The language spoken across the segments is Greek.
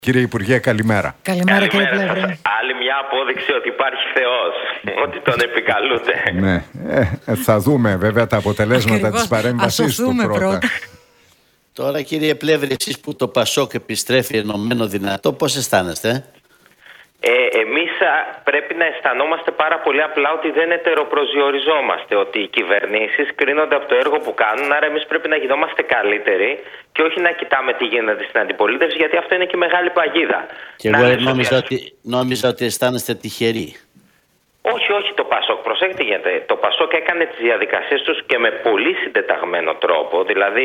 Κύριε Υπουργέ, καλημέρα. Καλημέρα κύριε Πλεύρη. Άλλη μια απόδειξη ότι υπάρχει Θεός, ότι τον επικαλούνται. Ναι, θα δούμε βέβαια τα αποτελέσματα της παρέμβασής του πρώτα. Τώρα κύριε Πλεύρη, εσείς που το Πασόκ επιστρέφει ενωμένο δυνατό, πώς αισθάνεστε? Εμείς πρέπει να αισθανόμαστε πάρα πολύ απλά ότι δεν ετεροπροσδιοριζόμαστε, ότι οι κυβερνήσεις κρίνονται από το έργο που κάνουν, άρα εμείς πρέπει να γινόμαστε καλύτεροι και όχι να κοιτάμε τι γίνεται στην αντιπολίτευση, γιατί αυτό είναι και μεγάλη παγίδα. Και εγώ νόμιζα ότι αισθάνεστε τυχεροί. Όχι, το Πασόκ, προσέξτε τι γίνεται. Το Πασόκ έκανε τις διαδικασίες τους και με πολύ συντεταγμένο τρόπο. Δηλαδή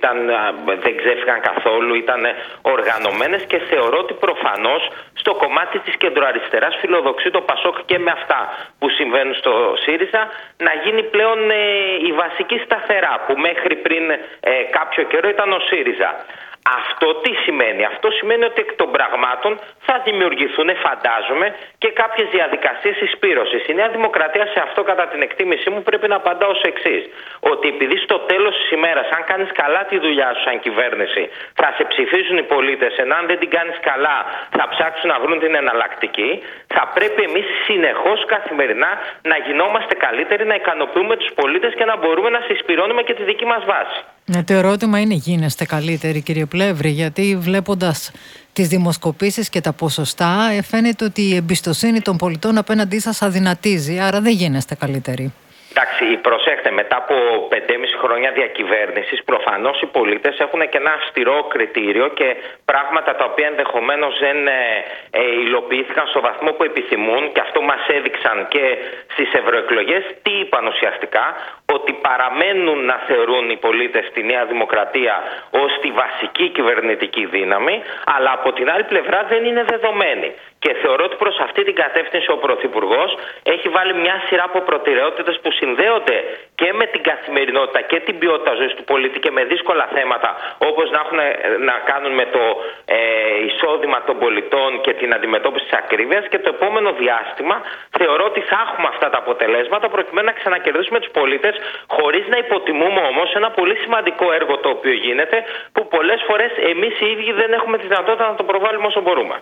δεν ξέφυγαν καθόλου, ήταν οργανωμένες και θεωρώ ότι προφανώς στο κομμάτι της κεντροαριστεράς φιλοδοξεί το Πασόκ και με αυτά που συμβαίνουν στο ΣΥΡΙΖΑ να γίνει πλέον η βασική σταθερά που μέχρι πριν κάποιο καιρό ήταν ο ΣΥΡΙΖΑ. Αυτό τι σημαίνει? Αυτό σημαίνει ότι εκ των πραγμάτων θα δημιουργηθούν, φαντάζομαι, και κάποιες διαδικασίες εισπύρωσης. Η Νέα Δημοκρατία σε αυτό, κατά την εκτίμησή μου, πρέπει να απαντά ως εξής. Ότι επειδή στο τέλος της ημέρας, αν κάνεις καλά τη δουλειά σου σαν κυβέρνηση, θα σε ψηφίζουν οι πολίτες, ενώ αν δεν την κάνεις καλά θα ψάξουν να βρουν την εναλλακτική, θα πρέπει εμείς συνεχώς καθημερινά να γινόμαστε καλύτεροι, να ικανοποιούμε τους πολίτες και να μπορούμε να συσπυρώνουμε και τη δική μας βάση. Το ερώτημα είναι, γίνεστε καλύτεροι κύριε Πλεύρη? Γιατί βλέποντας τις δημοσκοπήσεις και τα ποσοστά φαίνεται ότι η εμπιστοσύνη των πολιτών απέναντί σας αδυνατίζει, άρα δεν γίνεστε καλύτεροι. Εντάξει, προσέχτε, μετά από 5,5 χρόνια διακυβέρνησης, προφανώς οι πολίτες έχουν και ένα αυστηρό κριτήριο και πράγματα τα οποία ενδεχομένως δεν υλοποιήθηκαν στο βαθμό που επιθυμούν, και αυτό μας έδειξαν και στις ευρωεκλογές. Τι είπαν ουσιαστικά? Ότι παραμένουν να θεωρούν οι πολίτες τη Νέα Δημοκρατία ως τη βασική κυβερνητική δύναμη, αλλά από την άλλη πλευρά δεν είναι δεδομένη. Και θεωρώ ότι προς αυτή την κατεύθυνση ο Πρωθυπουργός έχει βάλει μια σειρά από προτεραιότητες που συνδέονται και με την καθημερινότητα και την ποιότητα ζωής του πολίτη και με δύσκολα θέματα, όπως να έχουν να κάνουν με το εισόδημα των πολιτών και την αντιμετώπιση της ακρίβειας. Και το επόμενο διάστημα θεωρώ ότι θα έχουμε αυτά τα αποτελέσματα προκειμένου να ξανακερδίσουμε τους πολίτες, χωρίς να υποτιμούμε όμως ένα πολύ σημαντικό έργο το οποίο γίνεται, που πολλές φορές εμείς οι ίδιοι δεν έχουμε τη δυνατότητα να το προβάλλουμε όσο μπορούμε.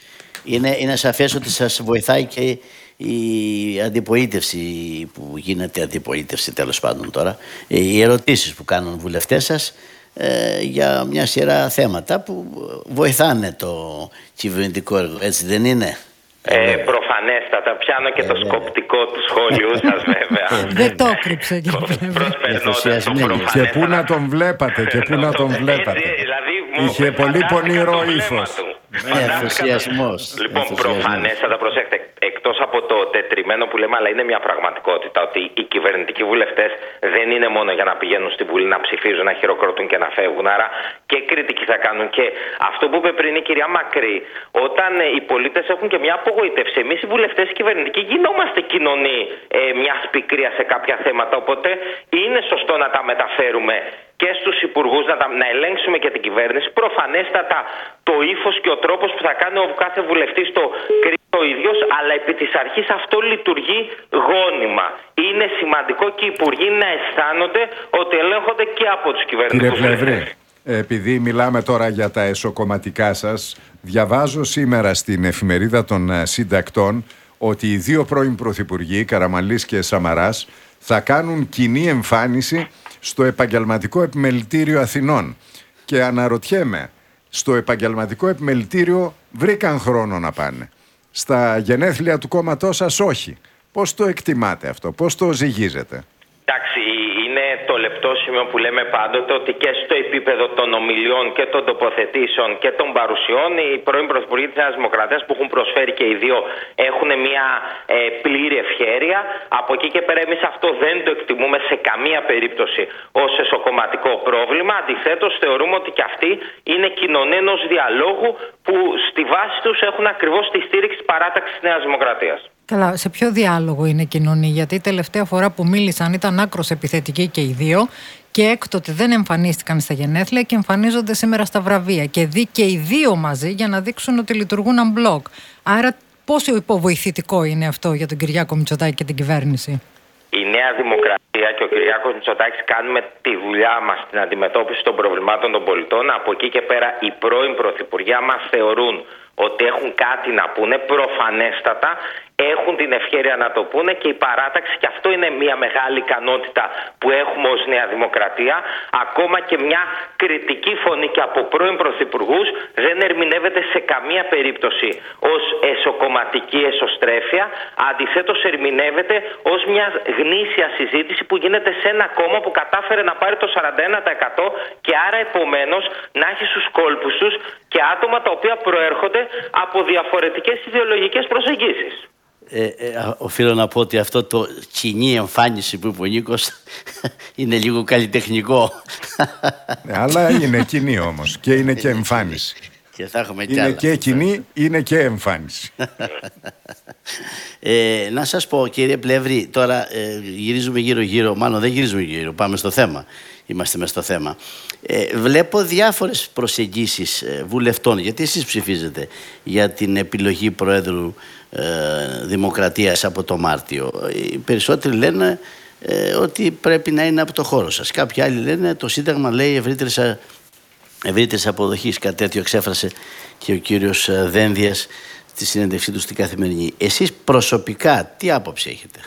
Είναι σαφές ότι σας βοηθάει και η αντιπολίτευση που γίνεται, αντιπολίτευση τέλος πάντων τώρα, οι ερωτήσεις που κάνουν βουλευτές σας για μια σειρά θέματα που βοηθάνε το κυβερνητικό έργο, έτσι δεν είναι? Προφανέστατα, πιάνω και το σκοπτικό του σχόλιου σας βέβαια. Δεν το έκρυψε και πού να τον βλέπατε, και πού να τον βλέπατε. Είχε πολύ πονηρό ύφος. Ενθουσιασμός. Λοιπόν, προφανέστατα, προσέξτε, εκτός από το τετριμένο που λέμε, αλλά είναι μια πραγματικότητα ότι οι κυβερνητικοί βουλευτές δεν είναι μόνο για να πηγαίνουν στην Βουλή να ψηφίζουν, να χειροκροτούν και να φεύγουν. Άρα και κριτική θα κάνουν. Και αυτό που είπε πριν η κυρία Μακρύ, όταν οι πολίτες έχουν και μια απογοήτευση, εμείς οι βουλευτές κυβερνητικοί γινόμαστε κοινωνοί μιας πικρίας σε κάποια θέματα. Οπότε είναι σωστό να τα μεταφέρουμε και στους υπουργούς, να ελέγξουμε και την κυβέρνηση. Προφανέστατα το ύφος και ο τρόπος που θα κάνει ο κάθε βουλευτής το κρίνει ο ίδιος, αλλά επί της αρχής αυτό λειτουργεί γόνιμα. Είναι σημαντικό και οι υπουργοί να αισθάνονται ότι ελέγχονται και από τους κυβερνητικούς. Κύριε Πλεύρη, επειδή μιλάμε τώρα για τα εσωκομματικά σας, διαβάζω σήμερα στην εφημερίδα των συντακτών ότι οι δύο πρώην πρωθυπουργοί, Καραμανλής και Σαμαράς, θα κάνουν κοινή εμφάνιση στο Επαγγελματικό Επιμελητήριο Αθηνών. Και αναρωτιέμαι, στο Επαγγελματικό Επιμελητήριο βρήκαν χρόνο να πάνε. Στα γενέθλια του κόμματός σας όχι. Πώς το εκτιμάτε αυτό, πώς το ζυγίζετε? Εντάξει, είναι το λεπτό σημείο που λέμε πάντοτε ότι και στο επίπεδο των ομιλιών και των τοποθετήσεων και των παρουσιών, οι πρώην πρωθυπουργοί της Νέας Δημοκρατίας που έχουν προσφέρει και οι δύο έχουν μια πλήρη ευχέρεια. Από εκεί και πέρα εμείς αυτό δεν το εκτιμούμε σε καμία περίπτωση ως εσωκομματικό πρόβλημα. Αντιθέτως θεωρούμε ότι και αυτοί είναι κοινωνία ενός διαλόγου που στη βάση τους έχουν ακριβώς τη στήριξη της παράταξης της Νέας Δημοκρατίας. Καλά, σε ποιο διάλογο είναι κοινωνία? Γιατί η τελευταία φορά που μίλησαν ήταν άκρως επιθετικοί και οι δύο, και έκτοτε δεν εμφανίστηκαν στα γενέθλια και εμφανίζονται σήμερα στα βραβεία. Και και οι δύο μαζί για να δείξουν ότι λειτουργούν unblock. Άρα πόσο υποβοηθητικό είναι αυτό για τον Κυριάκο Μητσοτάκη και την κυβέρνηση? η Νέα Δημοκρατία και ο Κυριάκος Μητσοτάκης κάνουμε τη δουλειά μας στην αντιμετώπιση των προβλημάτων των πολιτών. Από εκεί και πέρα οι πρώην πρωθυπουργοί μας θεωρούν ότι έχουν κάτι να πούνε, προφανέστατα έχουν την ευκαιρία να το πούνε, και η παράταξη, και αυτό είναι μια μεγάλη ικανότητα που έχουμε ως Νέα Δημοκρατία, ακόμα και μια κριτική φωνή και από πρώην πρωθυπουργούς δεν ερμηνεύεται σε καμία περίπτωση ως εσωκομματική εσωστρέφεια, αντιθέτως ερμηνεύεται ως μια γνήσια συζήτηση που γίνεται σε ένα κόμμα που κατάφερε να πάρει το 41% και άρα επομένως να έχει στους κόλπους τους και άτομα τα οποία προέρχονται από διαφορετικές ιδεολογικές προσεγγίσεις. Οφείλω να πω ότι αυτό το κοινή εμφάνιση που είπε ο Νίκος είναι λίγο καλλιτεχνικό. Αλλά είναι κοινή όμως και είναι και εμφάνιση. Και θα έχουμε είναι και κοινή, είναι και εμφάνιση. Να σας πω, κύριε Πλεύρη, τώρα γυρίζουμε γύρω-γύρω, μάλλον δεν γυρίζουμε γύρω, πάμε στο θέμα. Είμαστε μες στο θέμα. Βλέπω διάφορες προσεγγίσεις βουλευτών, γιατί εσείς ψηφίζετε για την επιλογή Προέδρου Δημοκρατίας από το Μάρτιο. Οι περισσότεροι λένε ότι πρέπει να είναι από το χώρο σας. Κάποιοι άλλοι λένε το Σύνταγμα λέει ευρύτερης αποδοχής. Κάτι τέτοιο εξέφρασε και ο κύριος Δένδιας στη συνέντευξή του στην Καθημερινή. Εσείς προσωπικά τι άποψη έχετε?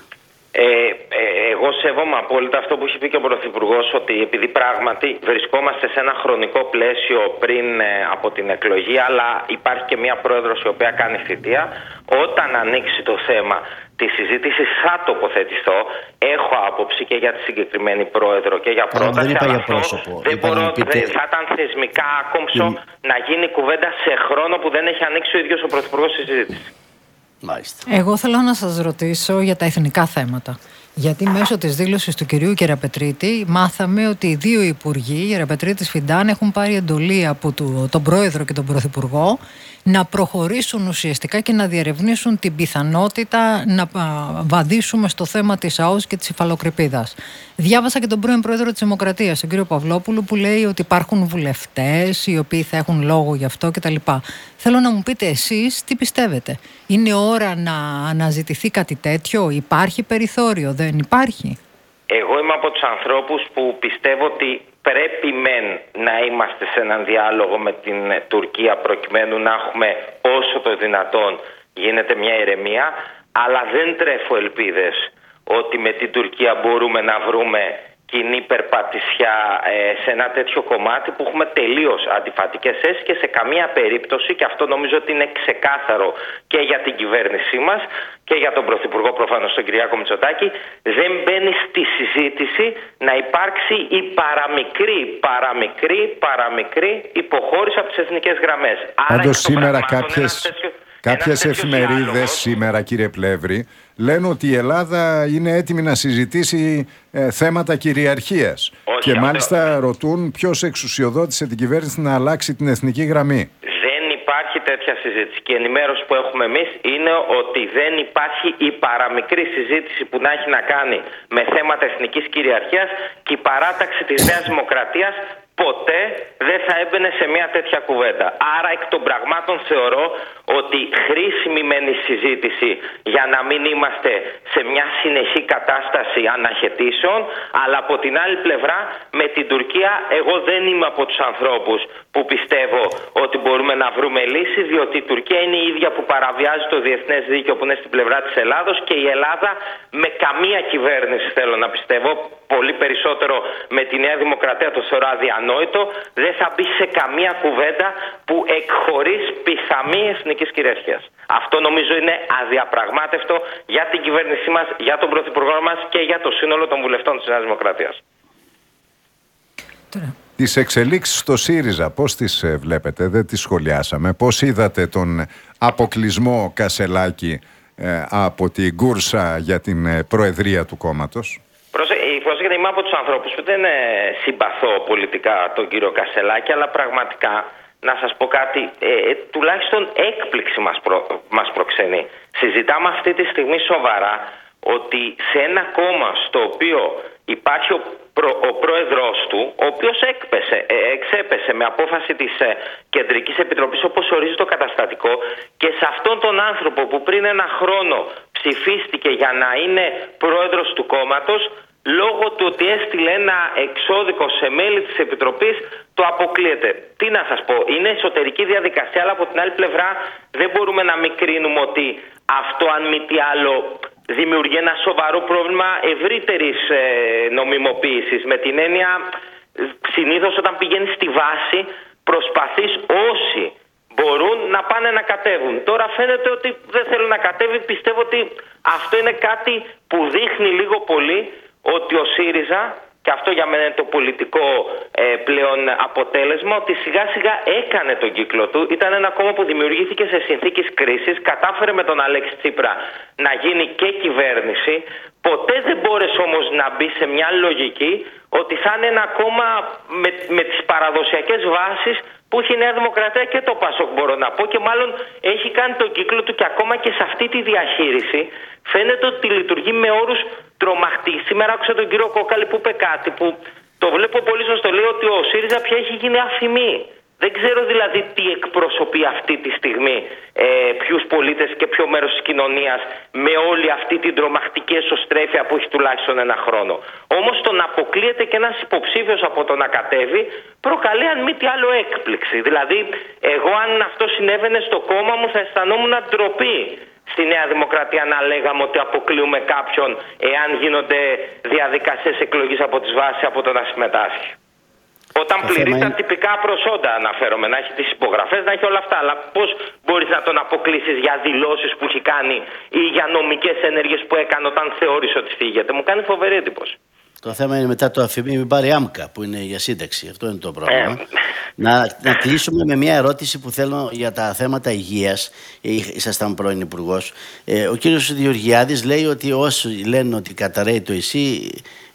Εγώ σέβομαι απόλυτα αυτό που έχει πει και ο Πρωθυπουργός, ότι επειδή πράγματι βρισκόμαστε σε ένα χρονικό πλαίσιο πριν από την εκλογή, αλλά υπάρχει και μια πρόεδρος η οποία κάνει θητεία, όταν ανοίξει το θέμα τη συζήτηση θα τοποθετηθώ. Έχω άποψη και για τη συγκεκριμένη πρόεδρο και για πρόταση. Δεν είπα για πρόσωπο. Δεν μπορώ, θα ήταν θεσμικά άκομψο να γίνει κουβέντα σε χρόνο που δεν έχει ανοίξει ο ίδιος ο Πρωθυπουργός στη συζήτηση. Μάλιστα. Εγώ θέλω να σας ρωτήσω για τα εθνικά θέματα. Γιατί μέσω της δήλωσης του κυρίου Γεραπετρίτη μάθαμε ότι οι δύο υπουργοί, Γεραπετρίτης Φιντάν, έχουν πάρει εντολή από τον πρόεδρο και τον πρωθυπουργό να προχωρήσουν ουσιαστικά και να διερευνήσουν την πιθανότητα να βαδίσουμε στο θέμα της ΑΟΣ και της υφαλοκρηπίδας. Διάβασα και τον πρώην πρόεδρο της Δημοκρατίας, τον κύριο Παυλόπουλο, που λέει ότι υπάρχουν βουλευτές οι οποίοι θα έχουν λόγο γι' αυτό κτλ. Θέλω να μου πείτε εσείς τι πιστεύετε. Είναι ώρα να αναζητηθεί κάτι τέτοιο? Υπάρχει περιθώριο? Δεν υπάρχει? Εγώ είμαι από τους ανθρώπους που πιστεύω ότι πρέπει να είμαστε σε έναν διάλογο με την Τουρκία προκειμένου να έχουμε όσο το δυνατόν γίνεται μια ηρεμία, αλλά δεν τρέφω ελπίδες ότι με την Τουρκία μπορούμε να βρούμε κοινή περπατησιά σε ένα τέτοιο κομμάτι που έχουμε τελείως αντιφατικές θέσεις και σε καμία περίπτωση, και αυτό νομίζω ότι είναι ξεκάθαρο και για την κυβέρνησή μας και για τον Πρωθυπουργό προφανώς τον Κυριάκο Μητσοτάκη, δεν μπαίνει στη συζήτηση να υπάρξει η παραμικρή υποχώρηση από τις εθνικές γραμμές. Πάντως σήμερα κάποιες εφημερίδες σήμερα, κύριε Πλεύρη, λένε ότι η Ελλάδα είναι έτοιμη να συζητήσει θέματα κυριαρχίας. Και μάλιστα ρωτούν ποιος εξουσιοδότησε την κυβέρνηση να αλλάξει την εθνική γραμμή. Δεν υπάρχει τέτοια συζήτηση. Και η ενημέρωση που έχουμε εμείς είναι ότι δεν υπάρχει η παραμικρή συζήτηση που να έχει να κάνει με θέματα εθνικής κυριαρχίας, και η παράταξη της Νέας Δημοκρατίας ποτέ δεν θα έμπαινε σε μια τέτοια κουβέντα. Άρα εκ των πραγμάτων θεωρώ ότι χρήσιμη μένει η συζήτηση για να μην είμαστε σε μια συνεχή κατάσταση αναχαιτήσεων, αλλά από την άλλη πλευρά με την Τουρκία εγώ δεν είμαι από τους ανθρώπους που πιστεύω ότι μπορούμε να βρούμε λύση, διότι η Τουρκία είναι η ίδια που παραβιάζει το διεθνές δίκαιο που είναι στην πλευρά της Ελλάδος, και η Ελλάδα με καμία κυβέρνηση, θέλω να πιστεύω, πολύ περισσότερο με τη Νέα Δημοκρατία το θεωρώ αδιανόητο, δεν θα μπει σε καμία κουβέντα που εκχωρείς πιθανή εθνικής κυριαρχίας. Αυτό νομίζω είναι αδιαπραγμάτευτο για την κυβέρνησή μας, για τον Πρωθυπουργό μας και για το σύνολο των βουλευτών της Νέας Δημοκρατίας. Τις εξελίξεις στο ΣΥΡΙΖΑ πώς τις βλέπετε? Δεν τις σχολιάσαμε. Πώς είδατε τον αποκλεισμό Κασελάκη από την κούρσα για την προεδρία του κόμματος? Πρόσεχετε, είμαι από τους ανθρώπους που δεν συμπαθώ πολιτικά τον κύριο Κασελάκη, αλλά πραγματικά να σας πω κάτι, τουλάχιστον έκπληξη μας προξενεί. Συζητάμε αυτή τη στιγμή σοβαρά ότι σε ένα κόμμα στο οποίο υπάρχει ο πρόεδρος του, ο οποίος εξέπεσε με απόφαση της Κεντρικής Επιτροπής όπως ορίζει το καταστατικό, και σε αυτόν τον άνθρωπο που πριν ένα χρόνο ψηφίστηκε για να είναι πρόεδρος του κόμματος, λόγω του ότι έστειλε ένα εξώδικο σε μέλη της Επιτροπής, το αποκλείεται. Τι να σας πω, είναι εσωτερική διαδικασία, αλλά από την άλλη πλευρά δεν μπορούμε να μην κρίνουμε ότι αυτό, αν μη τι άλλο, δημιουργεί ένα σοβαρό πρόβλημα ευρύτερης νομιμοποίησης. Με την έννοια, συνήθως όταν πηγαίνεις στη βάση, προσπαθείς όσοι μπορούν να πάνε να κατέβουν. Τώρα φαίνεται ότι δεν θέλουν να κατέβει. Πιστεύω ότι αυτό είναι κάτι που δείχνει λίγο πολύ ότι ο ΣΥΡΙΖΑ, και αυτό για μένα είναι το πολιτικό πλέον αποτέλεσμα, ότι σιγά σιγά έκανε τον κύκλο του. Ήταν ένα κόμμα που δημιουργήθηκε σε συνθήκες κρίσης, κατάφερε με τον Αλέξη Τσίπρα να γίνει και κυβέρνηση. Ποτέ δεν μπόρεσε όμως να μπει σε μια λογική ότι θα είναι ένα κόμμα με τις παραδοσιακές βάσεις που έχει η Νέα Δημοκρατία και το ΠΑΣΟΚ, μπορώ να πω, και μάλλον έχει κάνει τον κύκλο του, και ακόμα και σε αυτή τη διαχείριση φαίνεται ότι λειτουργεί με όρους τρομακτικούς. Σήμερα άκουσα τον κύριο Κόκαλη που είπε κάτι που το βλέπω πολύ σωστό. Λέει ότι ο ΣΥΡΙΖΑ πια έχει γίνει αφημί. Δεν ξέρω δηλαδή τι εκπροσωπεί αυτή τη στιγμή, ποιους πολίτες και ποιο μέρος της κοινωνίας, με όλη αυτή την τρομακτική εσωστρέφεια που έχει τουλάχιστον ένα χρόνο. Όμως το να αποκλείεται και ένας υποψήφιος από το να κατέβει προκαλεί, αν μη τι άλλο, έκπληξη. Δηλαδή, εγώ αν αυτό συνέβαινε στο κόμμα μου θα αισθανόμουν ντροπή στη Νέα Δημοκρατία να λέγαμε ότι αποκλείουμε κάποιον εάν γίνονται διαδικασίες εκλογής από τις βάσεις από το να συμμετάσχει. Όταν πληρεί τα τυπικά προσόντα, αναφέρομαι, να έχει τις υπογραφές, να έχει όλα αυτά. Αλλά πώς μπορείς να τον αποκλείσεις για δηλώσεις που έχει κάνει ή για νομικές ενέργειες που έκανε όταν θεώρησε ότι φύγεται? Μου κάνει φοβερή εντύπωση. Το θέμα είναι μετά το αφημί μην πάρει άμκα, που είναι για σύνταξη. Αυτό είναι το πρόβλημα. Να κλείσουμε με μια ερώτηση που θέλω για τα θέματα υγείας. Ήσασταν πρώην Υπουργός. Ο κύριος Γεωργιάδης λέει ότι όσοι λένε ότι καταραίει το ΙΣΥ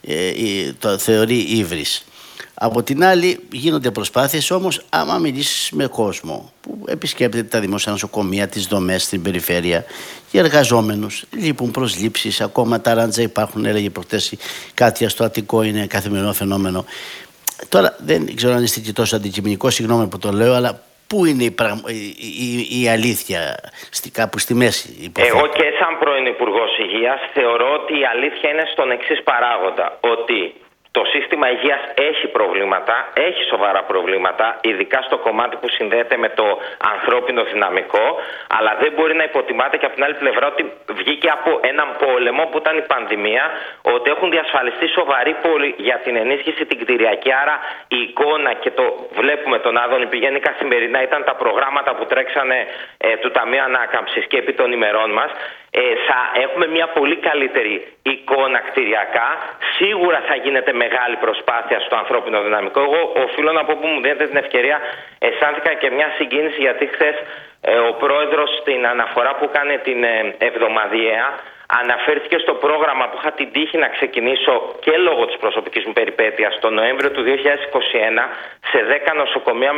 το θεωρεί ύβρις. Από την άλλη γίνονται προσπάθειες, όμως άμα μιλήσεις με κόσμο που επισκέπτεται τα δημόσια νοσοκομεία, τις δομές στην περιφέρεια, οι εργαζόμενους λείπουν προσλήψεις, ακόμα τα ράντζα υπάρχουν, έλεγε προχτές κάτι στο Αττικό, είναι καθημερινό φαινόμενο. Τώρα δεν ξέρω αν είστε και τόσο αντικειμενικό, συγγνώμη που το λέω, αλλά πού είναι η αλήθεια, κάπου στη μέση? Υποθέτω. Εγώ και σαν πρώην Υπουργός Υγείας θεωρώ ότι η αλήθεια είναι στον εξής παράγοντα, ότι το σύστημα υγείας έχει προβλήματα, έχει σοβαρά προβλήματα, ειδικά στο κομμάτι που συνδέεται με το ανθρώπινο δυναμικό, αλλά δεν μπορεί να υποτιμάται και από την άλλη πλευρά ότι βγήκε από έναν πόλεμο που ήταν η πανδημία, ότι έχουν διασφαλιστεί σοβαροί πόροι για την ενίσχυση την κτηριακή, άρα η εικόνα, και το βλέπουμε τον Άδωνη πηγαίνει καθημερινά, ήταν τα προγράμματα που τρέξανε του Ταμείου Ανάκαμψης και επί των ημερών μας. Θα έχουμε μια πολύ καλύτερη εικόνα κτηριακά. Σίγουρα θα γίνεται μεγάλη προσπάθεια στο ανθρώπινο δυναμικό. Εγώ οφείλω να πω, που μου δίνετε την ευκαιρία, αισθάνθηκα και μια συγκίνηση, γιατί χθες ο πρόεδρος στην αναφορά που κάνει την εβδομαδιαία αναφέρθηκε στο πρόγραμμα που είχα την τύχη να ξεκινήσω και λόγω της προσωπικής μου περιπέτειας το Νοέμβριο του 2021 σε 10 νοσοκομεία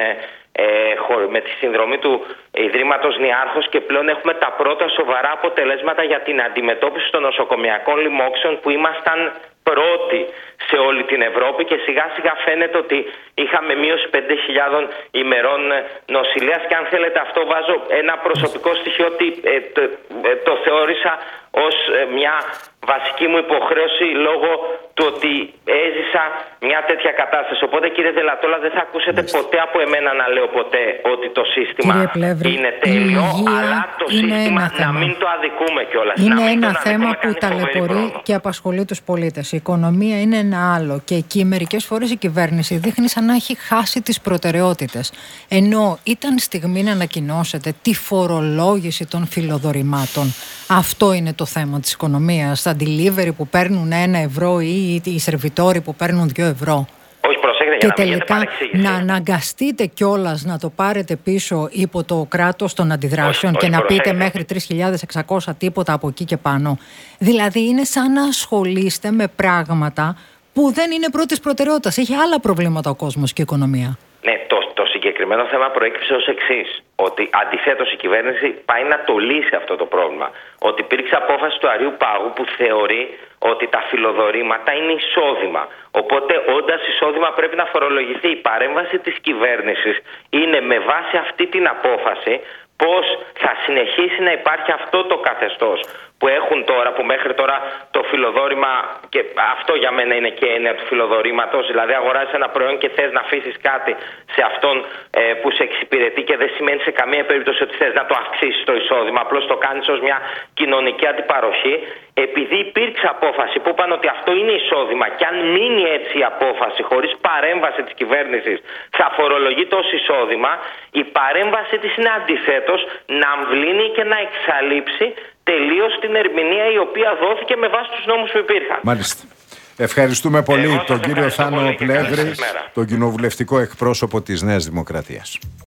με τη συνδρομή του Ιδρύματος Νιάρχος, και πλέον έχουμε τα πρώτα σοβαρά αποτελέσματα για την αντιμετώπιση των νοσοκομειακών λοιμόξεων, που ήμασταν πρώτοι σε όλη την Ευρώπη, και σιγά σιγά φαίνεται ότι είχαμε μείωση 5.000 ημερών νοσηλείας, και αν θέλετε αυτό βάζω ένα προσωπικό στοιχείο ότι το θεώρησα ως μια βασική μου υποχρέωση λόγω του ότι έζησα μια τέτοια κατάσταση. Οπότε, κύριε Δελατόλα, δεν θα ακούσετε ποτέ από εμένα να λέω ποτέ ότι το σύστημα είναι τέλειο, αλλά το σύστημα να μην το αδικούμε κιόλας. Είναι ένα θέμα που ταλαιπωρεί και απασχολεί τους πολίτες. Η οικονομία είναι ένα άλλο, και εκεί μερικές φορές η κυβέρνηση δείχνει σαν να έχει χάσει τις προτεραιότητες. Ενώ ήταν στιγμή να ανακοινώσετε τη φορολόγηση των φιλοδορημάτων. Αυτό είναι το θέμα της οικονομίας. Τα delivery που παίρνουν 1 ευρώ ή οι σερβιτόροι που παίρνουν 2 ευρώ. Όχι, προσέχετε, και τελικά να αναγκαστείτε κιόλας να το πάρετε πίσω υπό το κράτος των αντιδράσεων και να πείτε μέχρι 3.600 τίποτα από εκεί και πάνω. Δηλαδή είναι σαν να ασχολείστε με πράγματα που δεν είναι πρώτης προτεραιότητας. Έχει άλλα προβλήματα ο κόσμος και η οικονομία. Ναι, το συγκεκριμένο θέμα προέκυψε ως εξής. Ότι αντιθέτως η κυβέρνηση πάει να το λύσει αυτό το πρόβλημα. Ότι υπήρξε απόφαση του Αριού Πάγου που θεωρεί ότι τα φιλοδορήματα είναι εισόδημα. Οπότε, όντας εισόδημα, πρέπει να φορολογηθεί. Η παρέμβαση της κυβέρνησης είναι με βάση αυτή την απόφαση πώς θα συνεχίσει να υπάρχει αυτό το καθεστώς που έχουν τώρα, που μέχρι τώρα το φιλοδόρημα, και αυτό για μένα είναι και έννοια του φιλοδορήματος, δηλαδή αγοράζεις ένα προϊόν και θες να αφήσεις κάτι σε αυτόν που σε εξυπηρετεί και δεν σημαίνει σε καμία περίπτωση ότι θες να το αυξήσεις το εισόδημα, απλώς το κάνεις ως μια κοινωνική αντιπαροχή. Επειδή υπήρξε απόφαση που είπαν ότι αυτό είναι εισόδημα και αν μείνει έτσι η απόφαση χωρίς παρέμβαση της κυβέρνησης θα φορολογείται ως εισόδημα, η παρέμβαση της είναι αντιθέτως να αμβλύνει και να εξαλείψει τελείως την ερμηνεία η οποία δόθηκε με βάση τους νόμους που υπήρχαν. Μάλιστα. Ευχαριστούμε πολύ τον κύριο Θάνο Πλεύρη, τον κοινοβουλευτικό εκπρόσωπο της Νέας Δημοκρατίας.